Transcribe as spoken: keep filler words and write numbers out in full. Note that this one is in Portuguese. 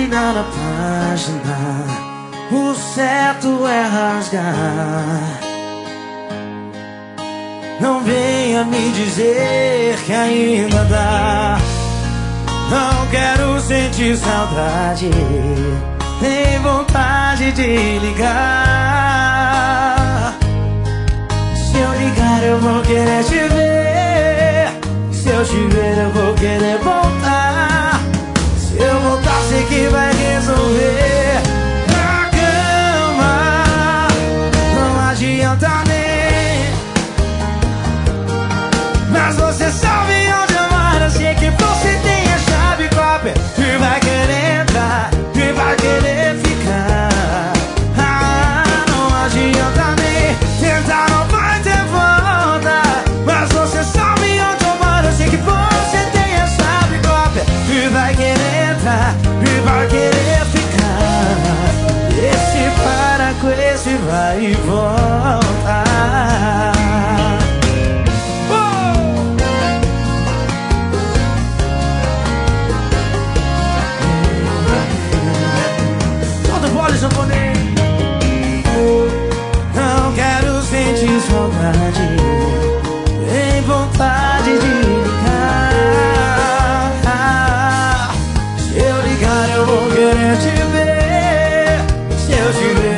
virando a página, o certo é rasgar. Não venha me dizer que ainda dá. Não quero sentir saudade, nem vontade de ligar. Se eu ligar eu vou querer te ver, se eu te ver eu vou querer voltar. Se eu voltar sei que vai resolver. Na cama não adianta nem, mas você sabe onde amar. Eu sei que você tem a chave cópia e vai querer entrar e vai querer ficar. Ah, não adianta nem tentar, não vai ter volta. Mas você sabe onde amar. Eu sei que você tem a chave cópia e vai querer entrar e vai querer ficar. Esse para com esse vai e volta. Não quero sentir saudade, nem vontade de ligar. Se eu ligar eu vou querer te ver, se eu te ver